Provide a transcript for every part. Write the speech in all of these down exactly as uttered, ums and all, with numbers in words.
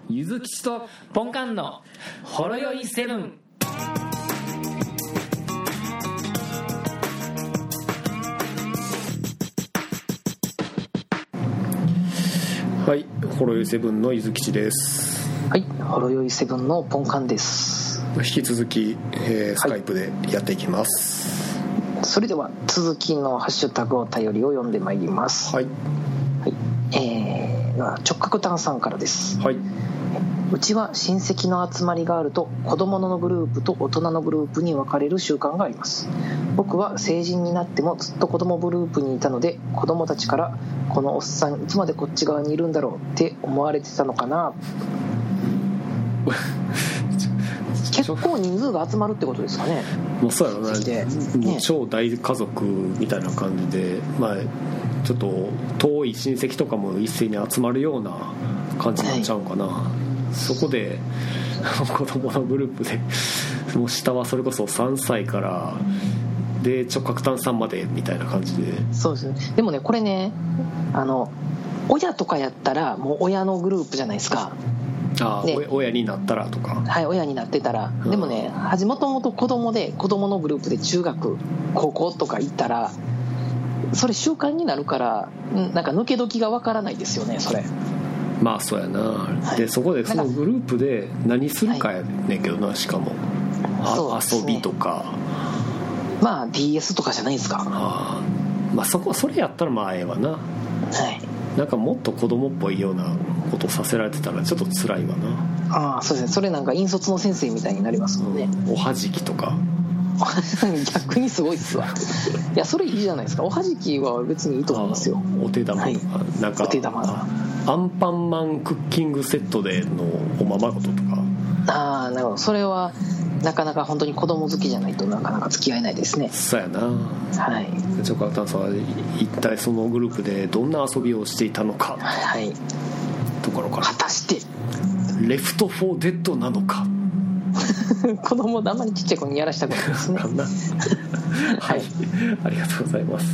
ゆずきちとポンカンのほろよいセブン。 はい、ほろよいセブンのゆずきちです。 はい、ほろよいセブンのポンカンです。 引き続き、えー、スカイプでやっていきます、 はい、それでは続きのハッシュタグお便りを読んでまいります。 はい、 はい、えー、直角炭さんからです。 はい。 うちは親戚の集まりがあると子供のグループと大人のグループに分かれる習慣があります。僕は成人になってもずっと子供グループにいたので、子供たちからこのおっさんいつまでこっち側にいるんだろうって思われてたのかな。結構人数が集まるってことですかね。 もうそうやろね。もう超大家族みたいな感じで、まあちょっと遠い親戚とかも一斉に集まるような感じになっちゃうかな、はい、そこで子供のグループでもう下はそれこそさんさいからで直角炭さんまでみたいな感じで。 そうですね。でもねこれね、あの親とかやったらもう親のグループじゃないですか。 ああ、ね、親になったらとか。はい、 親になってたら、うん、でもねもともと子供で子供のグループで中学高校とか行ったらそれ習慣になるからなんか抜け時がわからないですよねそれ。 まあそうやな、はい、でそこでそのグループで何するかやねんけどな、はい、しかもあ、ね、遊びとかまあ ディーエス とかじゃないですか。 あ、まあそこそれやったらまあええわな。 はい。 なんかもっと子供っぽいようなことさせられてたらちょっと辛いわな。 ああそうですね。それなんか引率の先生みたいになりますもんね、 うん、おはじきとか逆にすごいっすわ。いやそれいいじゃないですか。おはじきは別にいいと思いますよ。 お手玉とか、はい、なんかお手玉がアンパンマンクッキングセットでのおままごととか。 ああなるほど。それはなかなか本当に子供好きじゃないとなかなか付き合えないですね。 そうやな。 はい。 直角炭さんは一体そのグループでどんな遊びをしていたのか、 はい、 ところから果たしてレフトフォーデッドなのか子供あんまりちっちゃい子にやらしたくないですね。 はい、ありがとうございます。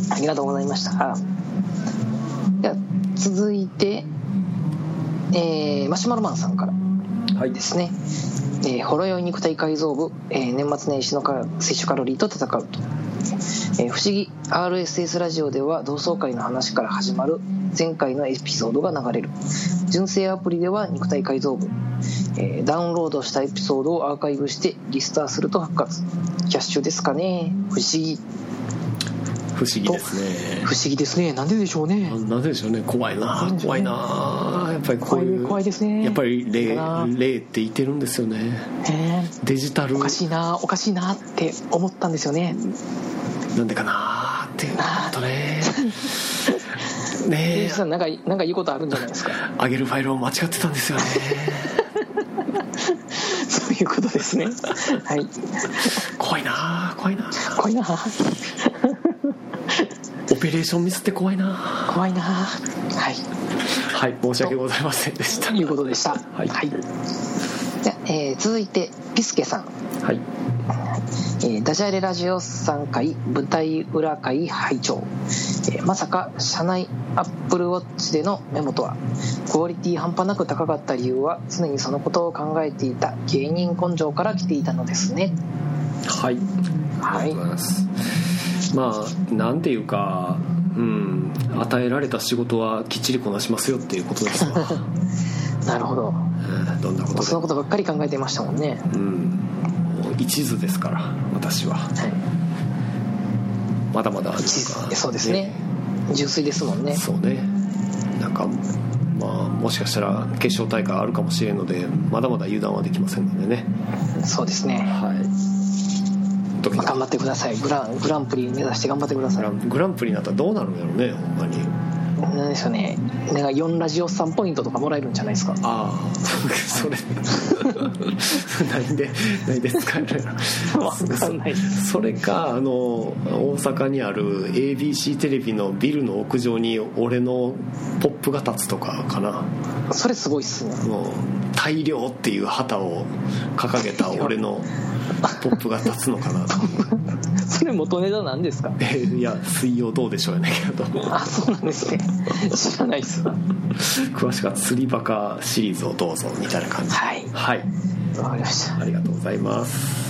ありがとうございました。では続いて、えー、マシュマロマンさんからですね、はいえー、ほろ酔い肉体改造部、えー、年末年始の摂取カロリーと戦うと、えー、不思議 アールエスエス ラジオでは同窓会の話から始まる前回のエピソードが流れる。純正アプリでは肉体改造部、えー、ダウンロードしたエピソードをアーカイブしてリスターすると復活。キャッシュですかね。不思議不思議ですね。 不思議ですね。なんででしょうね。 なんででしょうね。怖いな、ね、怖いな。やっぱりこういう怖いですね。 やっぱり霊霊って言ってるんですよね。デジタルおかしいなおかしいなって思ったんですよね。 なんでかなって本当ね。 ねえなんかなんかいいことあるんじゃないですか。 上げるファイルを間違ってたんですよね。 そういうことですね。はい。 怖いな怖いな怖いな。 オペレーションミスって怖いな怖いな。はいはい申し訳ございませんでした。 ということでした。 はい、 はい、じゃ、えー、続いてピスケさん。 はい、 えー、ダジャレラジオさん回舞台裏会拝聴、えー、まさか社内アップルウォッチでのメモとは。クオリティ半端なく高かった理由は常にそのことを考えていた芸人根性から来ていたのですね。 はい、ありがとうございます。まあなんていうか、うん、与えられた仕事はきっちりこなしますよっていうことですわ。 なるほど、 うん、どんなことでそのことばっかり考えていましたもんね。 うん、一途ですから私は、はい、まだまだそうですね、純粋ですもんね。 そうね。なんかまあもしかしたら決勝大会あるかもしれんのでまだまだ油断はできませんのでね。 そうですね。 はい。 まあ、頑張ってください。グラン、グランプリ目指して頑張ってください。 グラン、グランプリになったらどうなるんやろうね。ほんまになんでしょうね。なんかよんラジオさんポイントとかもらえるんじゃないですか。 ああそれ何で何で使えるやろ。分かんない。それかあの大阪にある エービーシー テレビのビルの屋上に俺のポップが立つとかかな。 それすごいっすね。 もう大量っていう旗を掲げた俺のトップが立つのかなそれ元ネタなんですか？ えいや水曜どうでしょうやねんけどあそうなんですね知らないっす詳しくは釣りバカシリーズをどうぞみたいな感じ。 はいはい、 わかりました。 ありがとうございます。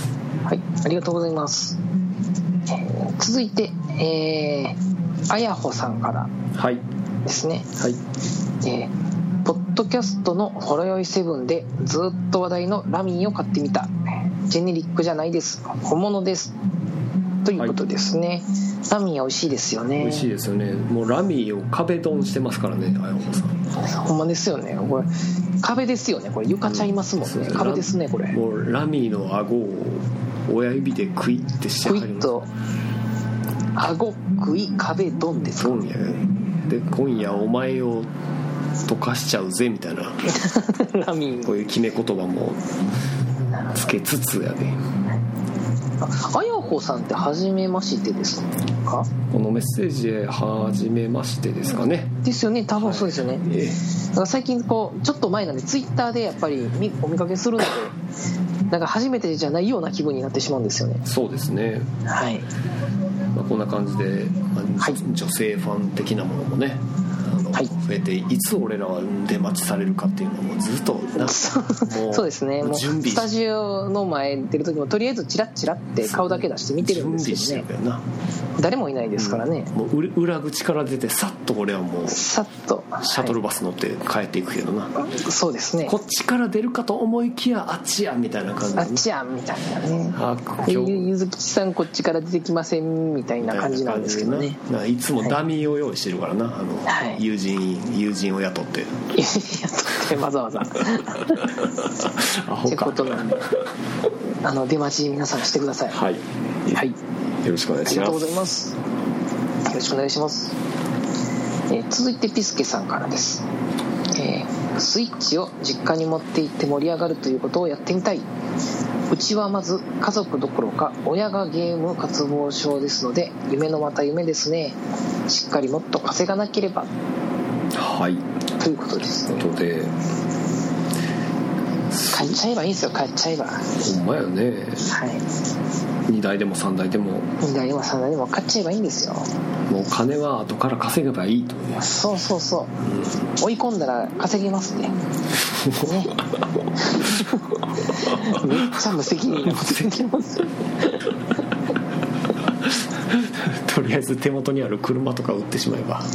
はい、ありがとうございます。えー、続いて、えー、あやほさんからですね。 はい。 えー、ポッドキャストのほろよいセブンでずっと話題のラミーを買ってみた。ジェネリックじゃないです。本物です。ということですね。はい、ラミー美味しいですよね。 美味しいですよね。もうラミーを壁ドンしてますからね、あやほさん。 ほんまですよね。これ壁ですよね。これ床ちゃいますもんね。うん、壁ですねこれ。 もうラミーの顎を親指でクイッてしてクイッと顎クイ壁ドンですか。 ドンやね。で今夜お前を溶かしちゃうぜみたいなラミーこういう決め言葉もつけつつやね。 あやほさんって初めましてですか？ このメッセージで初めましてですかね。 ですよね、多分そうですよね。はい、えー、だから最近こうちょっと前なんでツイッターでやっぱりお見かけするのでなんか初めてじゃないような気分になってしまうんですよね。 そうですね。 はい。 まあ、こんな感じで、まあはい、女性ファン的なものもねはい、増えていつ俺らは出待ちされるかっていうのもずっとなそうですね。もうスタジオの前出る時もとりあえずチラッチラって顔だけ出して見てるんですけどね。誰もいないですからね。 うん、もう裏口から出てさっと俺はもうさっとシャトルバス乗って帰っていくけどな、はい、 そうですね。 こっちから出るかと思いきやあっちやみたいな感じ、ね、 あっちやみたいなね。あゆずきちさんこっちから出てきませんみたいな感じなんですけどね。 いつもダミーを用意してるからな、あの、はい、友人友人を雇って友人雇ってわざわざってことなんであの出待ち皆さんしてください。 はい、はい、よろしくお願いします。 ありがとうございます。よろしくお願いします。えー、続いてピスケさんからです。えー、スイッチを実家に持って行って盛り上がるということをやってみたい。うちはまず家族どころか親がゲーム渇望症ですので夢のまた夢ですね。しっかりもっと稼がなければ。 はいということですね。 ということで買っちゃえばいいんですよ。買っちゃえばほんまやね。はいにだいでもさんだいでもにだいでもさんだいでも買っちゃえばいいんですよ。もう金は後から稼げばいいという。 そうそうそう、うん、追い込んだら稼げますねねめっちゃ無責任なこと言ってますとりあえず手元にある車とか売ってしまえば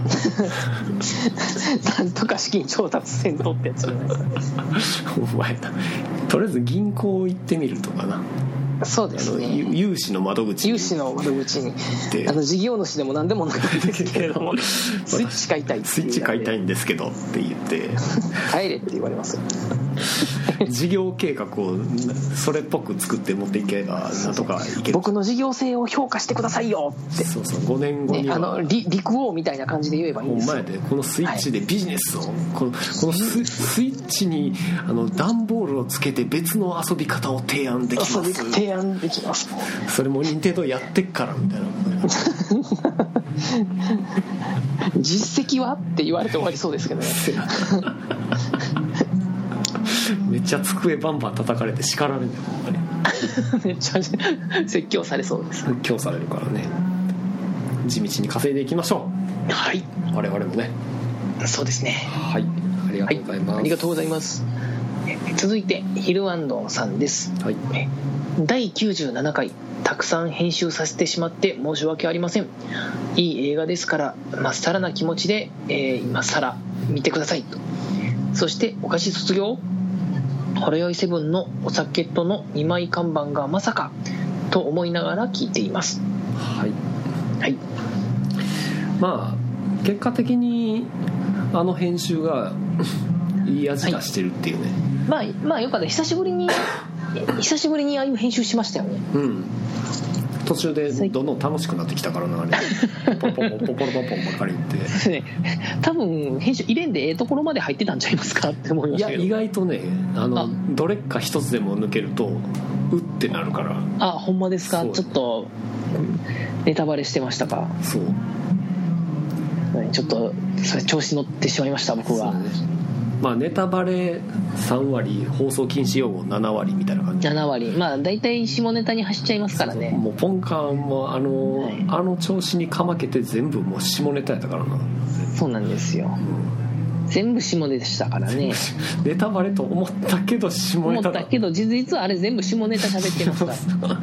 なんとか資金調達せんとってやつじゃないですかお前だとりあえず銀行行ってみるとかな。 そうですね。 融資の窓口に融資の窓口にあの事業主でも何でもないんですけれどもスイッチ買いたいってスイッチ買いたいんですけどって言って帰れって言われますよ事業計画をそれっぽく作って持っていけばなんとかいける。 僕の事業性を評価してくださいよって。 そうそうごねんごには、 ね、あの陸王みたいな感じで言えばいいんですよ。 ほんまやでこのスイッチでビジネスを、はい、このこの ス, スイッチにあの段ボールをつけて別の遊び方を提案できます。 提案できますそれも任天堂やってっからみたいな実績はって言われて終わりそうですけどねめっちゃ机バンバン叩かれて叱られるんだよほんまにめっちゃ説教されそうです。 説教されるからね。地道に稼いでいきましょう。はい、 我々もね。 そうですね。 はい、ありがとうございます、はい、 ありがとうございます。続いてヒルアンドンさんです。はい、だいきゅうじゅうななかいたくさん編集させてしまって申し訳ありません。いい映画ですからまっさらな気持ちで、えー、今さら見てくださいと。そしてお菓子卒業ほろよいセブンのお酒とのにまい看板がまさかと思いながら聞いています。 はい、 はい、 まあ結果的にあの編集がいい味出してるっていうね、 はい、まあまあよかった。久しぶりに久しぶりにああいう編集しましたよね。 うん。途中でどんどん楽しくなってきたからなあれポンポンポンポンポンポンばっかり言って、 ね、多分編集入れんでええところまで入ってたんちゃいますかって思いましたけど。 いや意外とねあのあどれか一つでも抜けるとうってなるから。 あほんまですか。ちょっとネタバレしてましたか。 そう、 ちょっとそれ調子乗ってしまいました僕は。 まあネタバレさん割、放送禁止用語なな割みたいな感じ。 なな割、まあ大体下ネタに走っちゃいますからね。 もうポンカンもあの、はい、あの調子にかまけて全部もう下ネタやったからな。 そうなんですよ、うん、全部下ネタでしたからね。 ネタバレと思ったけど下ネタだ。 思ったけど実はあれ全部下ネタ喋ってますから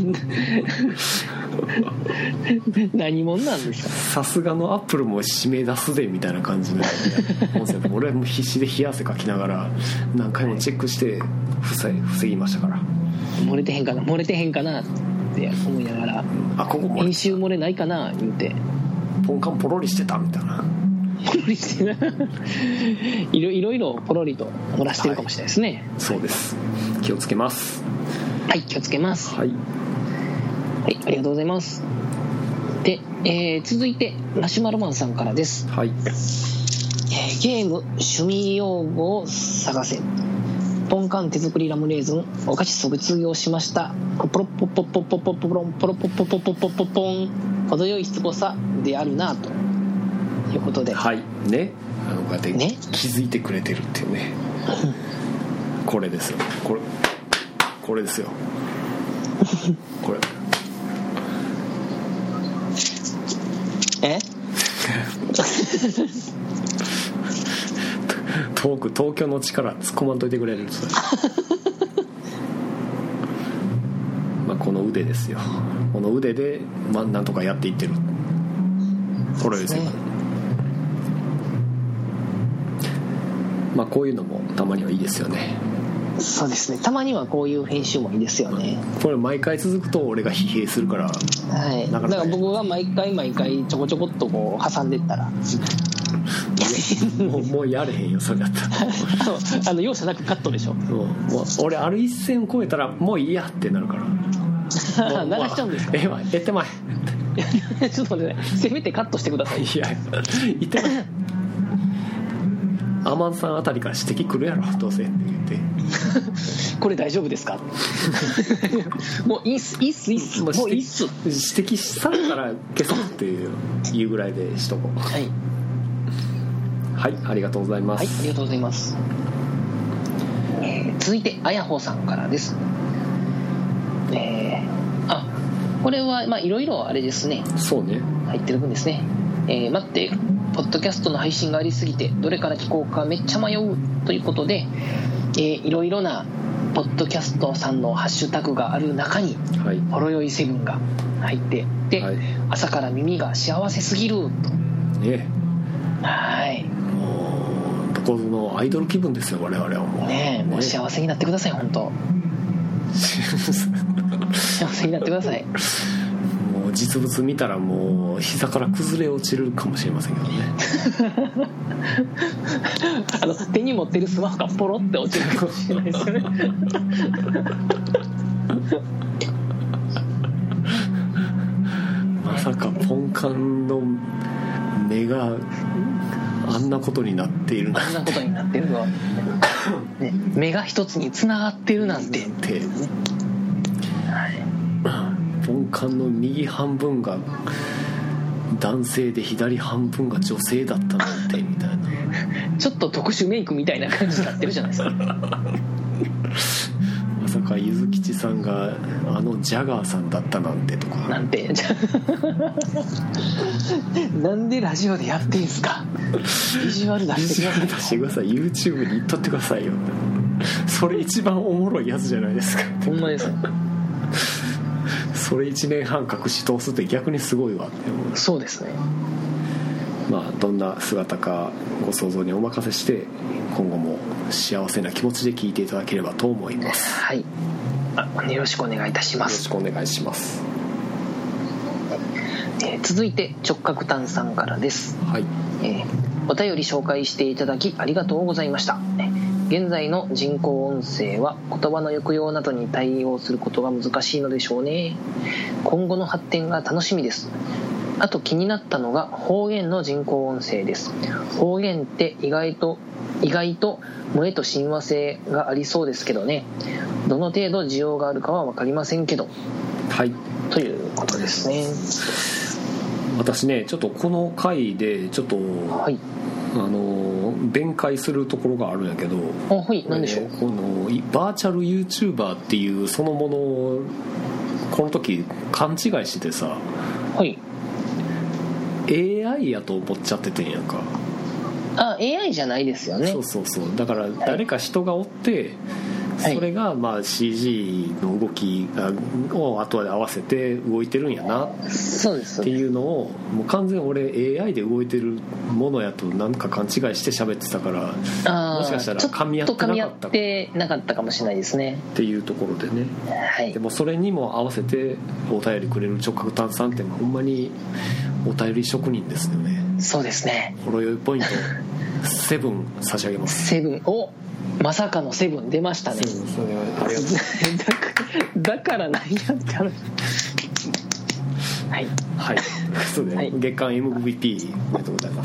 何者なんですか。 さすがのアップルも締め出すでみたいな感じの音声で俺はもう必死で冷や汗かきながら何回もチェックして防ぎましたから。 漏れてへんかな漏れてへんかなって思いながら、 あここ編集漏れないかな言うてポンカンポロリしてたみたいな。 ポロリしてないろいろいろポロリと漏らしてるかもしれないですね、 はい、そうです。気をつけます。 はい気をつけます。 はい、 はい、ありがとうございます。で、えー、続いてマシュマロマンさんからです。 はい、 えー、ゲーム趣味用語を探せ、ポンカン手作りラムレーズンお菓子卒業しました。ポロポポポポポポロンポロポポポポポポポン程よいしつこさであるなということで、 はいね、あのこうやって気づいてくれてるっていうね、これですよ、これこれですよこれえ遠く東京の力突っ込まんといてくれるそれまあこの腕ですよ、この腕で、まあ、なんとかやっていってるこれですよ、ね、まあこういうのもたまにはいいですよね。 そうですね、たまにはこういう編集もいいですよね。 これ毎回続くと俺が疲弊するから、 はい、だから僕が毎回毎回ちょこちょこっとこう挟んでったらもう、もうやれへんよそれだったらあのあの容赦なくカットでしょ。 もう俺ある一線超えたらもういいやってなるから流しちゃうんですか。 ええわえってまいちょっと待ってね、せめてカットしてください。 いやいってまいアマンさんあたりから指摘来るやろどうせって言ってこれ大丈夫ですかもういいっすいいっすいいっすもういいっす指摘されたら消そうっていうぐらいでしとこう。 はいはい、ありがとうございます。 はい、ありがとうございます。えー、続いてあやほさんからです。えー、あこれはまあいろいろあれですね。 そうね。 入ってる分ですね。えー、待ってポッドキャストの配信がありすぎてどれから聞こうかめっちゃ迷うということで、えー、いろいろなポッドキャストさんのハッシュタグがある中に、はい、ほろよいセブンが入ってで、はい、朝から耳が幸せすぎるとね。 はいもうどこのアイドル気分ですよ我々はもうねえ、もう幸せになってください本当幸せになってください。 もう実物見たらもう膝から崩れ落ちるかもしれませんけどねあの手に持ってるスマホがポロって落ちるかもしれないですよねまさかポンカンの目があんなことになっているなんてあんなことになってるのは、ね、目が一つに繋がってるなんてって、 はい、ポンカンの右半分が男性で左半分が女性だったなんてみたいなちょっと特殊メイクみたいな感じになってるじゃないですかまさかゆずきちさんがあのジャガーさんだったなんてとかなんてなんでラジオでやってんすか。ビジュアル出してください。 出してください。 YouTube に言っとってくださいよ。それ一番おもろいやつじゃないですか。 ほんまですね。 それいちねんはん隠し通すって逆にすごいわって思う。 そうですね。 まあどんな姿かご想像にお任せして今後も幸せな気持ちで聞いていただければと思います。 はい、あよろしくお願いいたします。 よろしくお願いします。 えー、続いて直角炭さんからです。 はい、 えー、お便り紹介していただきありがとうございました。現在の人工音声は言葉の抑揚などに対応することが難しいのでしょうね。今後の発展が楽しみです。あと気になったのが方言の人工音声です。方言って意外と意外と萌えと親和性がありそうですけどね。どの程度需要があるかは分かりませんけど、 はい、 ということですね。 私ねちょっとこの回でちょっと、はい、あの弁解するところがあるんやけど、 あ、はい、何でしょう。 このバーチャル YouTuber っていうそのものをこの時勘違いしてさ、 はい、 エーアイ やと思っちゃっててんやんか。 あ、エーアイ じゃないですよね。 そうそうそう、だから誰か人がおって、はい、それがまあ シージー の動きを後で合わせて動いてるんやなっていうのをもう完全に俺 エーアイ で動いてるものやとなんか勘違いして喋ってたから、 あ、 もしかしたら噛み合ってなかったちょっと噛み合ってなかったかもしれないですねっていうところでね、はい、でもそれにも合わせてお便りくれる直角炭酸ってほんまにお便り職人ですよね。 そうですね。 ほろ酔いポイントセブン差し上げます。 セブン、お、まさかのセブン出ましたね。 それはありがとうだから何やってある。はいはい、そうで、はい、月間 エムブイピー おめでとうございます。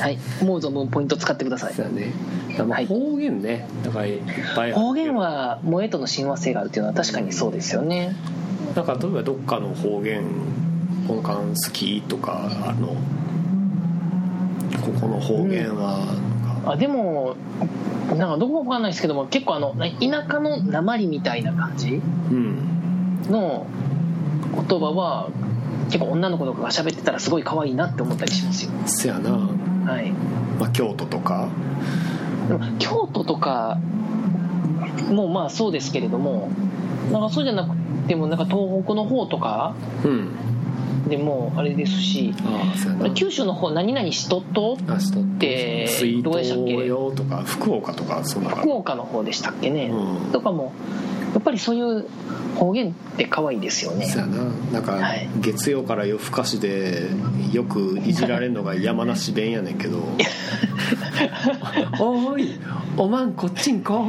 はい、もう存分ポイント使ってください。 そうだね。だから方言ね、だからいっぱい方言は萌えとの親和性があるっていうのは確かにそうですよね。 なんか例えばどっかの方言本館好きとか、あのここの方言は、 うん、あでもなんかどこか分かんないですけども、結構あの田舎の訛りみたいな感じの言葉は結構女の子とかが喋ってたらすごい可愛いなって思ったりしますよ。 せやな、 はい、 まあ、京都とかでも京都とかもまあそうですけれども、なんかそうじゃなくてもなんか東北の方とか、うん、でもあれですし、ああ九州の方何々しとっとってどうでしたっけ、 水戸とか福岡とか、そんな福岡の方でしたっけね、うん、とかもやっぱりそういう方言って可愛いですよね。 そうやな。なんか月曜から夜更かしでよくいじられるのが山梨弁やねんけどおーいおまんこっちんこ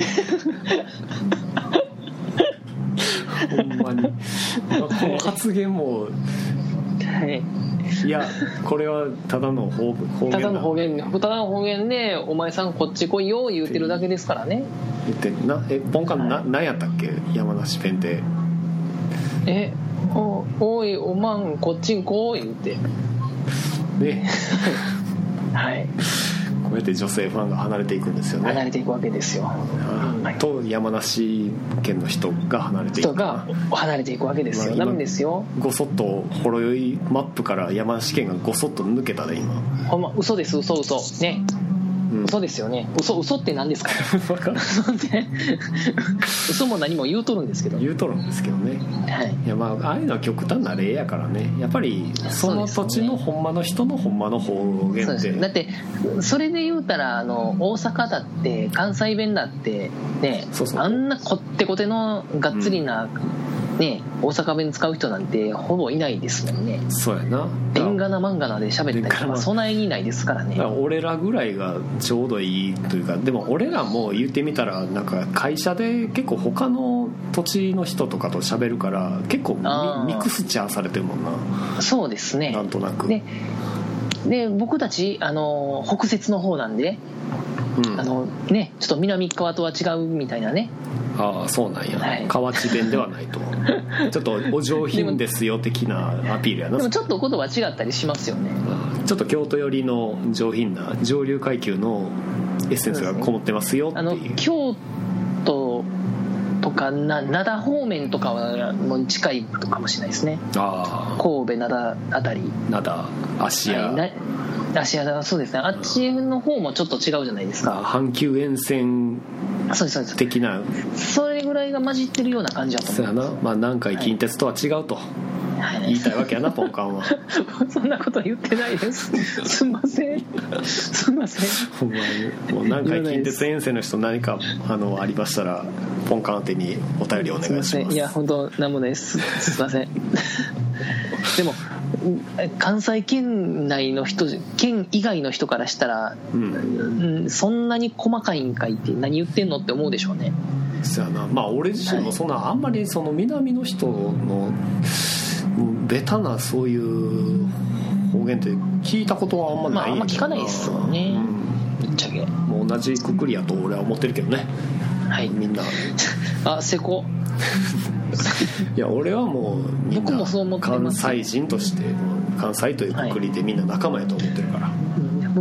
ってほんまにこの発言も、はい、いやこれはただの方言ただの方言ただの方言でお前さんこっち来いよ言うてるだけですからね。 言ってな、えポンカン、はい、な何やったっけ山梨弁ってえ お, おいおまんこっちんこ言うてねはいこうやって女性ファンが離れていくんですよね。 離れていくわけですよ。 あと山梨県の人が離れていく人が離れていくわけですよ。ダメですよ。 ごそっとほろ酔いマップから山梨県がごそっと抜けたで今。 ほんま嘘です嘘嘘ね。うん、嘘ですよね。嘘嘘って何ですかね嘘って嘘も何も言うとるんですけど言うとるんですけどね、はい、いやまあああいうのは極端な例やからね。やっぱりその土地のほんまの人のほんまの方言って、 ね、だってそれで言うたらあの大阪だって関西弁だってね、そうそうあんなこってこてのがっつりな、うんね、大阪弁使う人なんてほぼいないですもんね。 そうやな。 ベンガナマンガナで喋ったりとかそんなにいないですからね。 俺らぐらいがちょうどいいというか、でも俺らも言ってみたらなんか会社で結構他の土地の人とかと喋るから結構 ミ, ミクスチャーされてるもんな。そうですね。なんとなく。で、で僕たちあの北摂の方なんで、うん、あのねちょっと南側とは違うみたいなね。ああそうなんや、はい、河内弁ではないとちょっとお上品ですよ的なアピールやな。 でもちょっと言葉違ったりしますよね。 ちょっと京都寄りの上品な上流階級のエッセンスがこもってますよっていう、ね、あの京都とかな灘方面とかはもう近いかもしれないですね。あ神戸灘あたり灘芦屋、はい、 芦屋そうですね。あっちの方もちょっと違うじゃないですか。 阪急沿線的なそ, それぐらいが混じってるような感じだと思います。 そうやな、まあ、南海近鉄とは違うと、はい、言いたいわけやなポンカンはそんなこと言ってないですすんませんすんませんほんまにもう南海近鉄沿線の人何かあのありましたらポンカン宛てにお便りお願いします。すいません。 いや本当なんもないですすいませんでも関西圏内の人県以外の人からしたら、うんうん、そんなに細かいんかいって何言ってんのって思うでしょうね。 そうやな。まあ俺自身もそんな、はい、あんまりその南の人のベタなそういう方言って聞いたことはあんまない、まあ、 あんま聞かないですもんね、うん、ぶっちゃけもう同じくくりやと俺は思ってるけどね。はいみんなあせこいや俺はもうみんな関西人として関西というくくりでみんな仲間やと思ってるから、はい、 も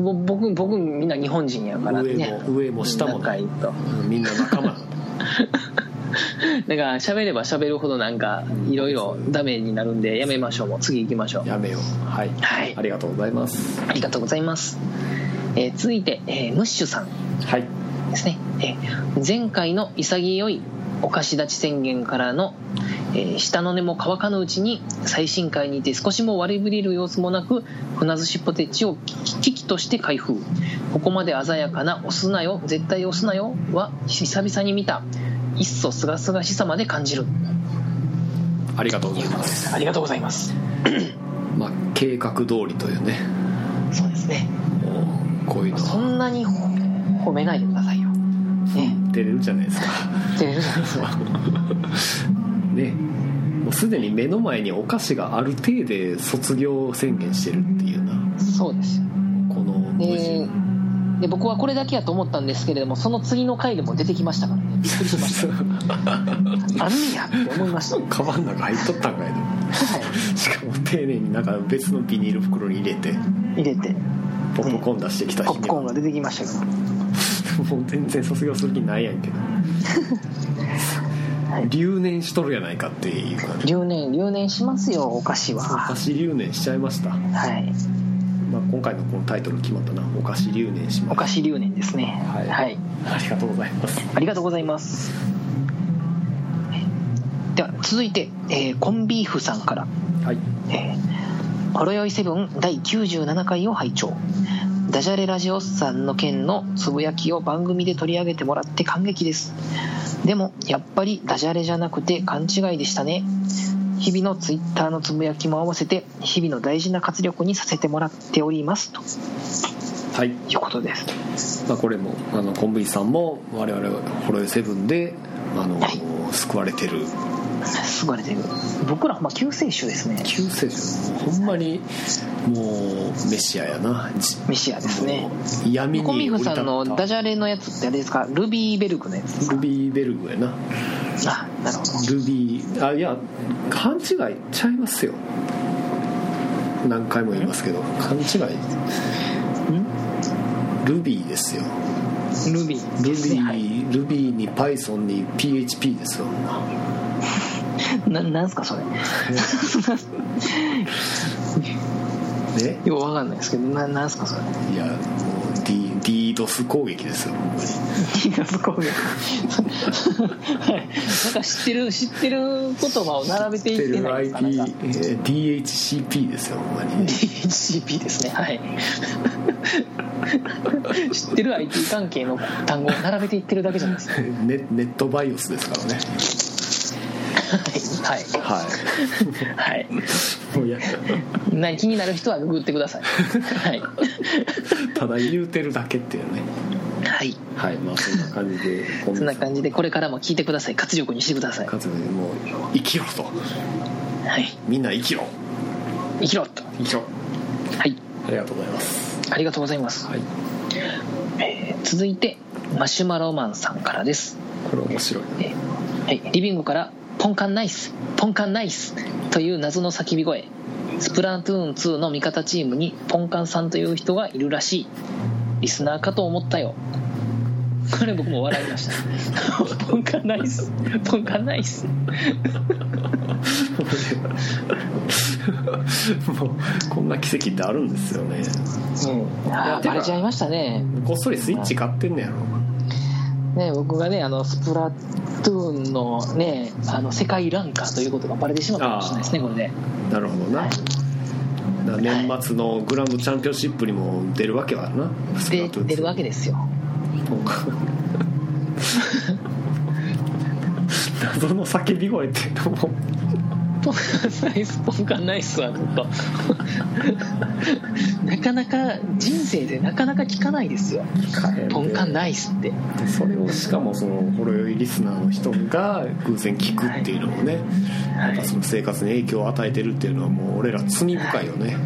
僕僕みんな日本人やからね、 上も上も下も仲いいとみんな仲間だから喋れば喋るほどなんかいろいろダメになるんでやめましょう。もう次行きましょう。 やめよう。はい、はい、ありがとうございます。 ありがとうございます。えー、続いて、えー、ムッシュさんですね、はい、えー、前回の潔いお貸し立ち宣言からの、えー、下の根も乾かぬうちに最新回にいて少しも悪びれる様子もなく船寿司ポテチを危機として開封。ここまで鮮やかな押すなよ絶対押すなよは久々に見た。いっそすがすがしさまで感じる。 ありがとうございます。 ありがとうございますまあ計画通りというね。 そうですね。 こういうのそんなに褒めないでくださいよ、ね、 照れるじゃないですか。 照れるじゃないですかね、もうすでに目の前にお菓子がある程で卒業宣言してるっていうな。 そうですよ。 この矛盾で僕はこれだけやと思ったんですけれども、その次の回でも出てきましたからね。びっくりしましたあるんやって思いました。 カバンの中入っとったんかいな、はい、しかも丁寧になんか別のビニール袋に入れて入れてポップコーン出してきた日、ね、ポップコーンが出てきましたけどもう全然卒業する気ないやんけどはい、留年しとるやないかっていう感じ。 留年留年しますよお菓子は。 お菓子留年しちゃいました。 はい、 まあ、今回のこのタイトル決まったな。お菓子留年しました。 お菓子留年ですね。はい、はい、 ありがとうございます。 ありがとうございます。では続いて、えー、コンビーフさんから、はい、えー、ほろよいセブンだいきゅうじゅうななかいを拝聴。ダジャレラジオスさんの件のつぶやきを番組で取り上げてもらって感激です。でもやっぱりダジャレじゃなくて勘違いでしたね。日々のツイッターのつぶやきも合わせて日々の大事な活力にさせてもらっておりますと、はい、いうことです。 まあ、これもあのコンビーさんも我々ホロヨイセブンであの、はい、救われてる救われてる。僕らほんま救世主ですね。 救世主、ほんまにもうメシアやな。 メシアですね。 闇にコンビーフさんのダジャレのやつってあれですか、ルビーベルグのやつですか。 ルビーベルグやな。 あ、なるほど。 ルビー、あ、いや勘違いちゃいますよ。何回も言いますけど勘違い。んルビーですよ。 ルビールビー、はい、ルビーに Python に ピーエイチピー ですよ。 な、なんすかそれね、 よくわかんないですけど、な、なんすかそれ。 いやもう D、ディードス 攻撃ですよ。 ディードス 攻撃はい、なんか知ってる知ってる言葉を並べていってないですか。 アイピー、えー、ディーエイチシーピー ですよ。ほんまにディーエイチシーピー ですね。はい知ってる アイティー 関係の単語を並べていってるだけじゃないですか。 ネ, ネットバイオスですからね。 はいはいはい、気になる人はググってください。はい、 ただ言うてるだけっていうね。 はいはい、まあそんな感じでそんな感じでこれからも聞いてください。活力にしてください。 活力にもう生きろと。はい、みんな生きろ生きろと生きろ。 はい、 ありがとうございます。 ありがとうございます。はい、えー、続いてマシュマロマンさんからです。 これ面白い、 えーはい、リビングからポンカンナイスポンカンナイスという謎の叫び声。スプラトゥーンツーの味方チームにポンカンさんという人がいるらしい。リスナーかと思ったよ。これ僕も笑いましたポンカンナイスポンカンナイスもうこんな奇跡ってあるんですよね。 うん、あバレちゃいましたね。 こっそりスイッチ買ってんねやろね。僕がねあのスプラトゥーンのねあの世界ランカーということがバレてしまったかもしれないですねこれで。 なるほどな、はい、だから年末のグランドチャンピオンシップにも出るわけはな。 で出るわけですよ。 謎の叫び声っていうのもポンカンナイスポンカンナイスはちょっとなかなか人生でなかなか聞かないですよ。ポンカンナイスってそれをしかもそのほろ酔いリスナーの人が偶然聞くっていうのもね、はい、なんかその生活に影響を与えてるっていうのはもう俺ら罪深いよね。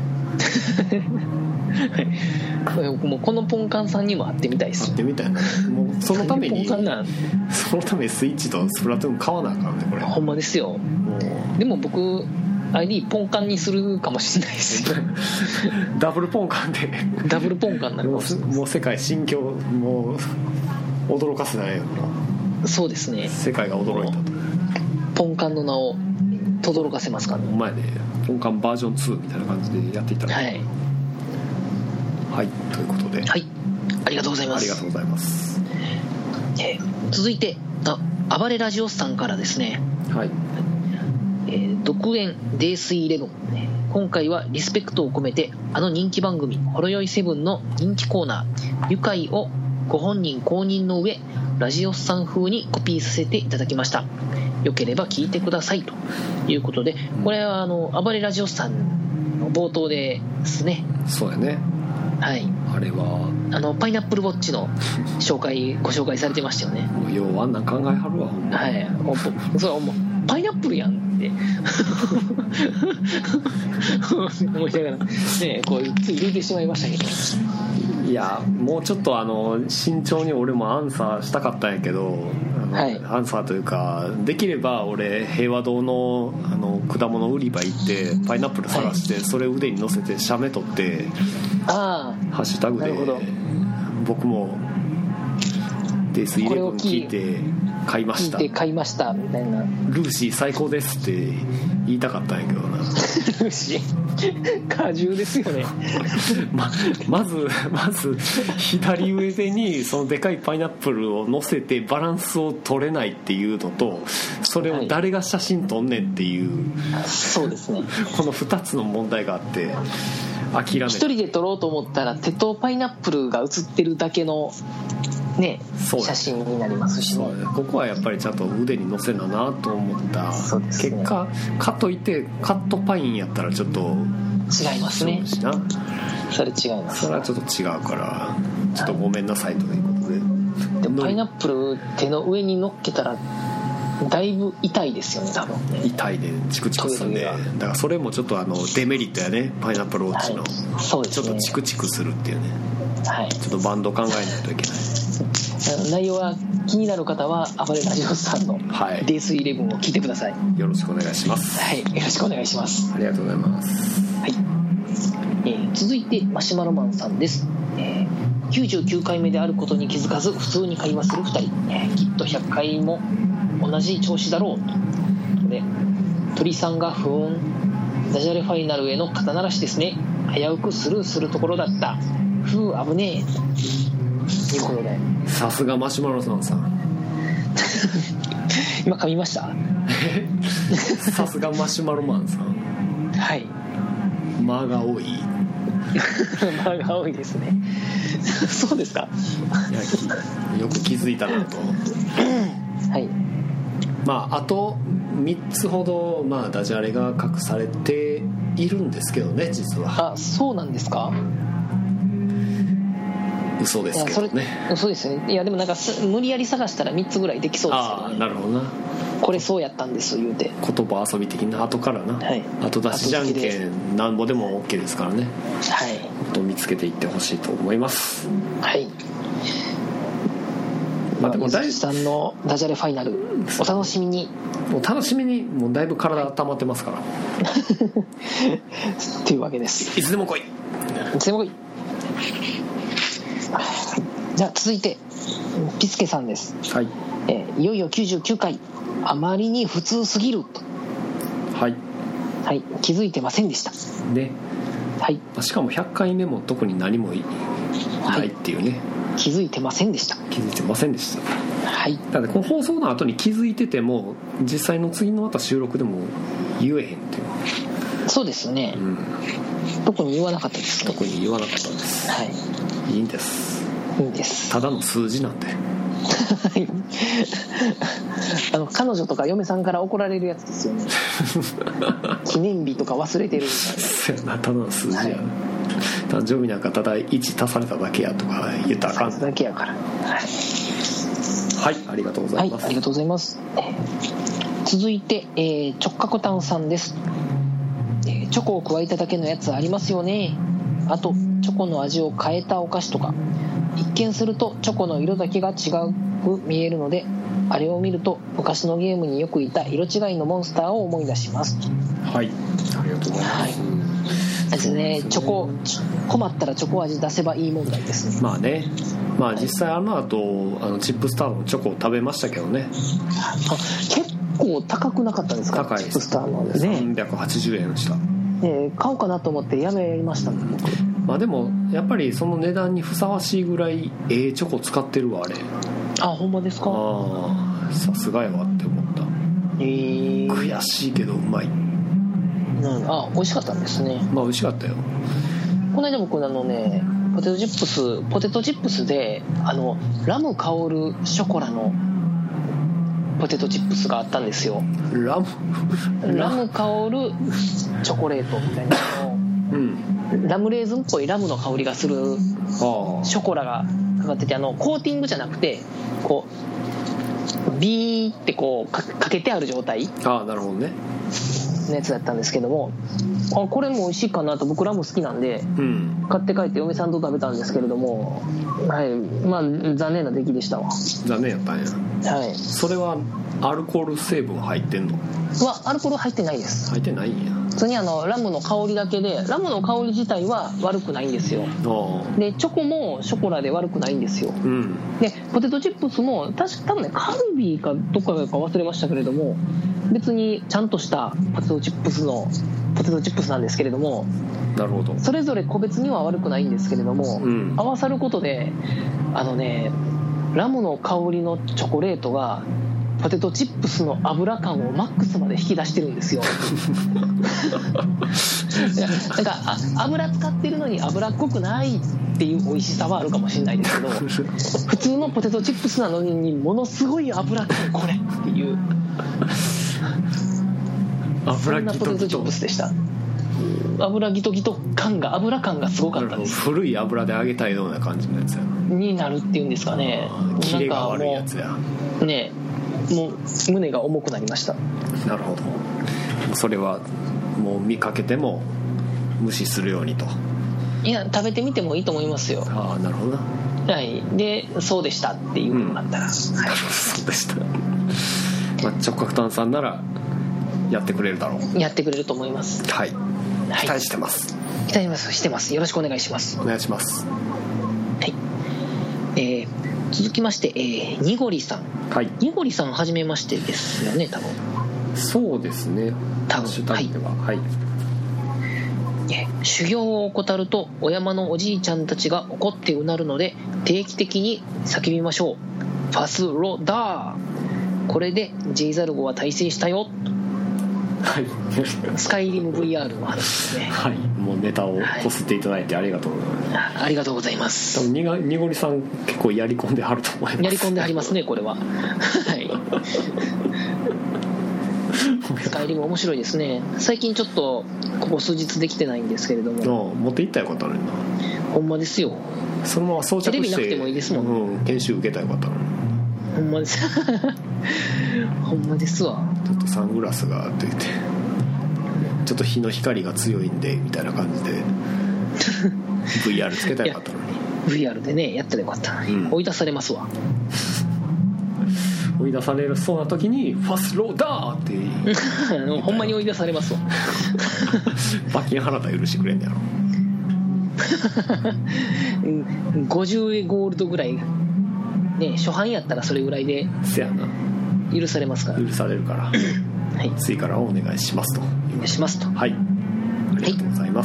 はい、もうこのポンカンさんにも会ってみたいです。 会ってみたいな。もうそのためにそのためにスイッチとスプラトゥーン買わなあかんねこれ。 ほんまですよ。でも僕アイディー ポンカンにするかもしれないですダブルポンカンでダブルポンカンになるかもしれないです。 もう世界新境もう驚かせないよな。そうですね、 世界が驚いたと。 ポンカンの名を轟かせますからね。 お前ね、ポンカンバージョンツーみたいな感じでやっていったら、 はい、 はい、ということで、 はい、ありがとうございます。 ありがとうございます。 えー、続いてあ暴れラジオスさんからですね、 はい、 えー、独演泥酔イレブン、今回はリスペクトを込めてあの人気番組ほろよいセブンの人気コーナー愉快をご本人公認の上ラジオスさん風にコピーさせていただきました。よければ聞いてくださいということで、これはあの暴れラジオスさんの冒頭ですね。 そうやね、 はい、 あれはあのパイナップルウォッチの紹介ご紹介されてましたよね。 もうようあんなん考えはるわほんま。 はい、それはもうパイナップルやんって思いながらね、こうつい入れてしまいましたけど、 いやもうちょっとあの慎重に俺もアンサーしたかったんやけど、あの、はい、アンサーというかできれば俺平和堂 の, あの果物売り場行ってパイナップル探して、はい、それ腕に乗せて写メ撮ってあハッシュタグで僕もデイスイレブン聞いて買いました聞いて買いましたみたいな、 ルーシー最高ですって言いたかったんやけどなルーシー果汁ですよねま, まずまず左上にそのでかいパイナップルを乗せてバランスを取れないっていうのと、それを誰が写真撮んねんっていう、 はい、そうですね、 このふたつの問題があって諦め一人で撮ろうと思ったら手とパイナップルが写ってるだけのね、写真になりますし、ね、 そうね、ここはやっぱりちゃんと腕に乗せななと思った、 そうですね、 結果かといってカットパインやったらちょっと違いますね。 しなそれ違います。 それはちょっと違うからちょっとごめんなさいということで、 でもパイナップル手の上に乗っけたらだいぶ痛いですよね、多分ね。 痛いでチクチクするんで、だからそれもちょっとあのデメリットやね、パイナップルウォッチの、はい、そうですね、ちょっとチクチクするっていうね、はい、ちょっとバンド考えないといけない。 内容が気になる方は暴れラジオさんのデイスイレブンを聞いてください。 よろしくお願いします。 はい、よろしくお願いします。 ありがとうございます。 はい、えー、続いてマシュマロマンさんです。えー、きゅうじゅうきゅうかいめであることに気づかず普通に会話するふたり、えー、きっとひゃっかいも同じ調子だろうと。で、鳥さんが不運ダジャレファイナルへの肩慣らしですね。危うくスルーするところだった。ふう危ねえということで、 さすがマシュマロさんさん今噛みましたさすがマシュマロマンさん、 はい、 間が多い間が多いですねそうですか。 いやよく気づいたなとはい、 まああとみっつほど、まあ、ダジャレが隠されているんですけどね、実は。 あ、そうなんですか。 嘘ですけどね。 嘘ですよね。いやでもなんか無理やり探したらみっつぐらいできそうですよね。 ああ、なるほどな。 これそうやったんです言うて言葉遊び的な後からな、はい、後出しじゃんけんなんぼでも OK ですからね。 はい、 と見つけていってほしいと思います。 はい、まあ、でも大地さんのダジャレファイナルお楽しみに。 お楽しみに。もうだいぶ体温まってますからというわけです。 いつでも来い。 いつでも来い。じゃあ続いてピスケさんです。 はい、 えー、いよいよきゅうじゅうきゅうかい、あまりに普通すぎると。 はい、 はい、気づいてませんでしたね。 はい、 しかもひゃっかいめも特に何もないっていうね、はい、 気づいてませんでした。 気づいてませんでした。 はい、 だってこの放送の後に気づいてても実際の次のまた収録でも言えへんっていう。 そうですよね、うん、特に言わなかったですね。 特に言わなかったです。 はい、 いいんです。 いいんです。 ただの数字なんであの彼女とか嫁さんから怒られるやつですよね記念日とか忘れてるみたいな。 そうやな、ただの数字や、はい、誕生日なんかただいち足されただけやとか言ったらあかん。 足されただけやから。はい、 はい、ありがとうございます。 はい、ありがとうございます。続いて、えー、直角炭さんです。えー、チョコを加えただけのやつありますよね。あとチョコの味を変えたお菓子とか、一見するとチョコの色だけが違うく見えるのであれを見ると昔のゲームによくいた色違いのモンスターを思い出します。 はい、ありがとうございます、はい、 ですね、チョコ困ったらチョコ味出せばいい問題ですね。 まあね、まあ実際あの後あのチップスターのチョコを食べましたけどね。 あ、結構高くなかったですか？ 高いです。 チップスターのね、 さんびゃくはちじゅうえんした、 えー、買おうかなと思ってやめましたね僕。 まあでもやっぱりその値段にふさわしいぐらいええチョコ使ってるわあれ。 あ、ほんまですか？ ああ、さすがやわって思った。 えー、 悔しいけどうまい。 うん、あ、美味しかったんですね。 まあ美味しかったよ。 この間僕あのね、ポテトチップスポテトチップスであのラム香るショコラのポテトチップスがあったんですよ。 ラムラム香るチョコレートみたいなのを、うん、ラムレーズンっぽいラムの香りがするショコラがかかってて、あのコーティングじゃなくてこうビーってこう か, かけてある状態。 ああ、なるほどね。 のやつだったんですけども、あ、これも美味しいかなと、僕ラム好きなんで、うん、買って帰って嫁さんと食べたんですけれども、はい、まあ残念な出来でしたわ。 残念やったんや。 はい。 それはアルコール成分入ってんの？ はアルコール入ってないです。 入ってないんや。 普通にあのラムの香りだけで、ラムの香り自体は悪くないんですよ。でチョコもショコラで悪くないんですよ、うん、でポテトチップスも確か多分ねカルビーかどっかか忘れましたけれども、別にちゃんとしたポテトチップスのポテトチップスなんですけれども、 なるほど、 それぞれ個別には悪くないんですけれども、うん、合わさることであのねラムの香りのチョコレートがポテトチップスの油感をマックスまで引き出してるんですよ。なんか油使ってるのに油っこくないっていう美味しさはあるかもしれないですけど、普通のポテトチップスなのにものすごい油感これっていう油ギトギト、そんなポテトチップスでした。油ギトギト感が油感がすごかったです。 古い油で揚げたいような感じのやつやになるっていうんですかね。 キレが悪いやつやね。もう胸が重くなりました。 なるほど。それはもう見かけても無視するようにと。 いや食べてみてもいいと思いますよ。 ああ、なるほどな。 はい。でそうでしたっていうのがあったら、うん、はい、 そうでした。まあ、直角炭酸ならやってくれるだろう。 やってくれると思います。 はい。期待してます。 はい、期待してます。よろしくお願いします。 お願いします。 はい。えー、続きまして、えー、にごりさん。はい。にごりさんはじめましてですよね、多分。 そうですね。 多分。 はい。はい。 えー、修行を怠るとお山のおじいちゃんたちが怒ってうなるので定期的に叫びましょう。ファスロダー。これでジェイザルゴは大成したよ。はい、スカイリム ブイアール の話ですね。はい、 もうネタをこすっていただいてありがとうございます。 はい、ありがとうございます。 多分にがにごりさん結構やり込んではると思います。 やり込んではりますねこれは。はい。スカイリム面白いですね。最近ちょっとここ数日できてないんですけれども。 ああ、持っていったらよかったのにな。 ほんまですよ。 そのまま装着してテレビなくてもいいですもん、 うん、研修受けたらよかったのに。 ほんまですほんまですわ。 ちょっとサングラスがって言ってちょっと日の光が強いんでみたいな感じでブイアール つけたらよかったのに。 ブイアール でねやったらよかったのに、うん、追い出されますわ。 追い出されそうな時にファスローダーって言ほんまに追い出されますわ。 罰金払ったら許してくれんねやろ。 ごじゅうゴールドぐらいね、初版やったらそれぐらいでせやな許されますから。 許されるから、はい、次からお願いしますと。 お願いしますと。 はい、ありがとうございます、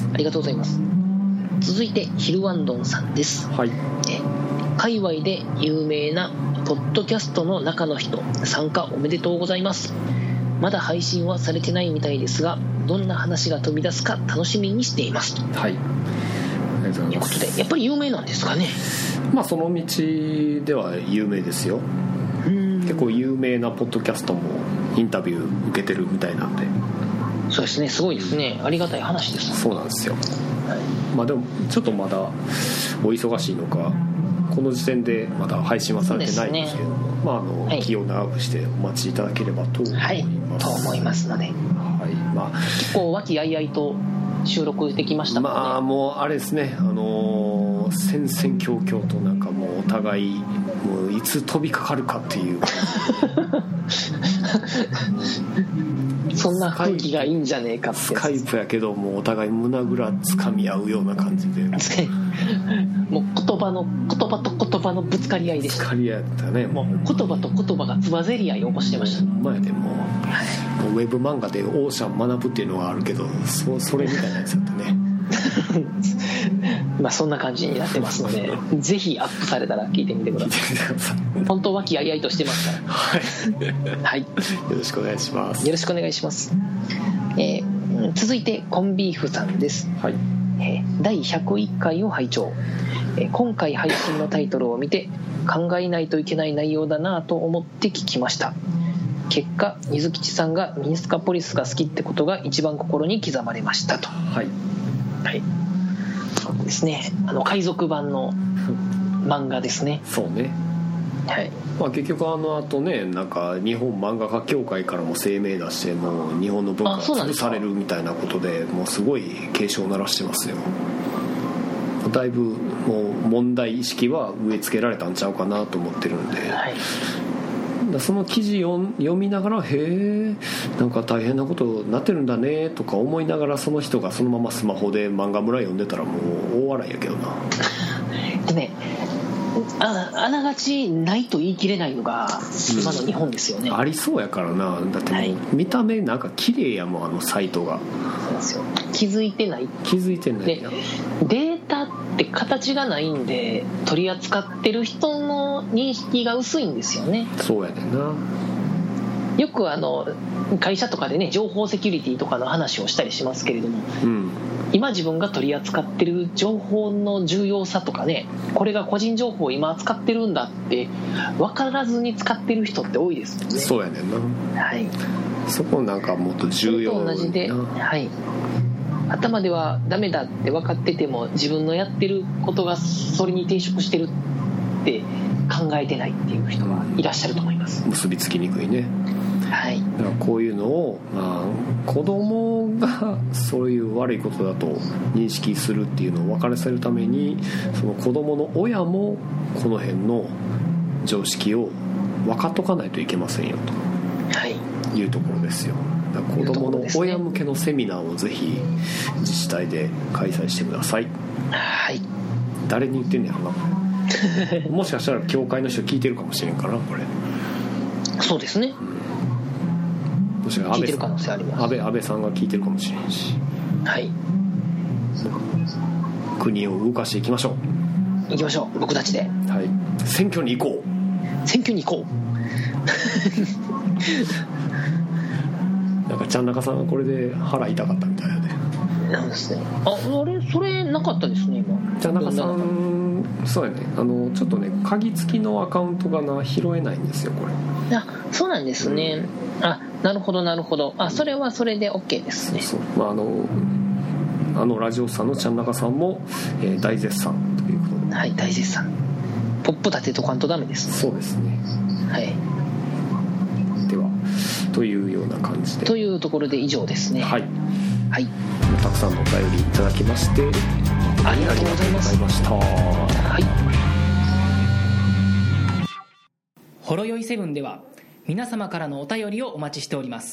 はい、ありがとうございます。続いてヒルワンドンさんです。 はい。 え界隈で有名なポッドキャストの中の人、参加おめでとうございます。まだ配信はされてないみたいですが、どんな話が飛び出すか楽しみにしています。 はい、ありがとうございます。 ということでやっぱり有名なんですかね。 まあその道では有名ですよ。うん、結構有名なポッドキャストもインタビュー受けてるみたいなんで。 そうですね、すごいですね。ありがたい話です。 そうなんですよ、はい。まあでもちょっとまだお忙しいのかこの時点でまだ配信はされてないんですけども、ね、まああの、はい、気を長くしてお待ちいただければと思います、はい、 と思いますので、はい。まあ、結構和気あいあいと収録できましたもんね。 まあもうあれですね、あのー、戦々恐々となんかもうお互いもういつ飛びかかるかっていうそんな空気がいいんじゃねえかってスカイプやけどもうお互い胸ぐらつかみ合うような感じでもう言葉の言葉と言葉のぶつかり合いでした。 ぶつかり合いだったね。 もう言葉と言葉がつばぜり合いを起こしてました。 前でもう、もうウェブ漫画でオーシャン学ぶっていうのがあるけど そ, それみたいなやつだったねまあそんな感じになってますのでぜひアップされたら聞いてみてください本当は気あいあいとしてますからはい、はい、よろしくお願いします。 よろしくお願いします、えー、続いてコンビーフさんです、はい、えー、だいひゃくいっかいを拝聴、えー、今回配信のタイトルを見て考えないといけない内容だなと思って聞きました。結果水吉さんがミニスカポリスが好きってことが一番心に刻まれましたと。はい、はい、そうですね、あの海賊版の漫画ですね。 そうね、 はい、 まあ、結局あの後ね、なんか日本漫画家協会からも声明出してもう日本の文化が潰されるみたいなことでもうすごい警鐘を鳴らしてますよ。だいぶもう問題意識は植え付けられたんちゃうかなと思ってるんで、はい、その記事を読みながらへえなんか大変なことになってるんだねとか思いながらその人がそのままスマホで漫画村読んでたらもう大笑いやけどなでね、あ, あながちないと言い切れないのが今の日本ですよね、 うん、ありそうやからな。だってもう見た目なんか綺麗やもんあのサイトが。 そうですよ、気づいてない気づいてないでデータって形がないんで取り扱ってる人の認識が薄いんですよね。 そうやねんな。 よくあの会社とかでね情報セキュリティとかの話をしたりしますけれども、うん、今自分が取り扱ってる情報の重要さとかね、これが個人情報を今扱ってるんだって分からずに使ってる人って多いですよね。 そうやねんな、はい、そこなんかもっと重要な。 それと同じで、はい、頭ではダメだって分かってても自分のやってることがそれに抵触してるって考えてないっていう人はいらっしゃると思います。 結びつきにくいね。 はい、 だからこういうのを、まあ、子供がそういう悪いことだと認識するっていうのを分からせるためにその子供の親もこの辺の常識を分かっとかないといけませんよというところですよ。だから子供の親向けのセミナーをぜひ自治体で開催してください。はい、誰に言ってんねやろなもしかしたら教会の人聞いてるかもしれんからこれ。 そうですね、 もしかしたら安倍さん、聞いてる可能性あります。安倍、安倍さんが聞いてるかもしれんし、はい、国を動かしていきましょう行きましょう僕たちで、はい、 選挙に行こう選挙に行こうなんかちゃん中さんがこれで腹痛かったみたいなね。 なんですね。あ、あれそれなかったですね今。 ちゃん中さんそうやね、あのちょっとね鍵付きのアカウントがな拾えないんですよこれ。 あ、そうなんですね、うん、あ、なるほどなるほど。あ、それはそれで OK ですね。 そうそう、まあ、あのあのラジオさんのちゃん中さんも、えー、大絶賛ということで。 はい、大絶賛。ポップ立てとかんとダメですね。 そうですね。はい。ではというような感じでというところで以上ですね。はい、はい、 たくさんのお便りいただきましてありがとうございました。はい。 ほろよいセブンでは皆様からのお便りをお待ちしております。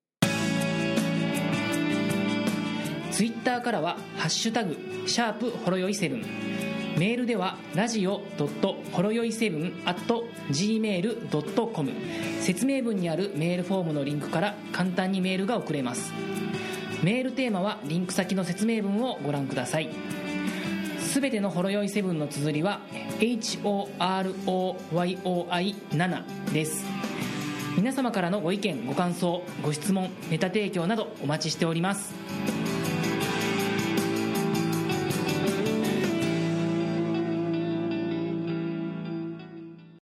ツイッターからはハッシュタグシャープほろよいセブン、メールではラジオドットほろよいセブンアットジーメールドットコム、説明文にあるメールフォームのリンクから簡単にメールが送れます。メールテーマはリンク先の説明文をご覧ください。すべてのほろよいセブンの綴りは エイチオーアールオーワイオーアイセブン です。皆様からのご意見ご感想ご質問ネタ提供などお待ちしております。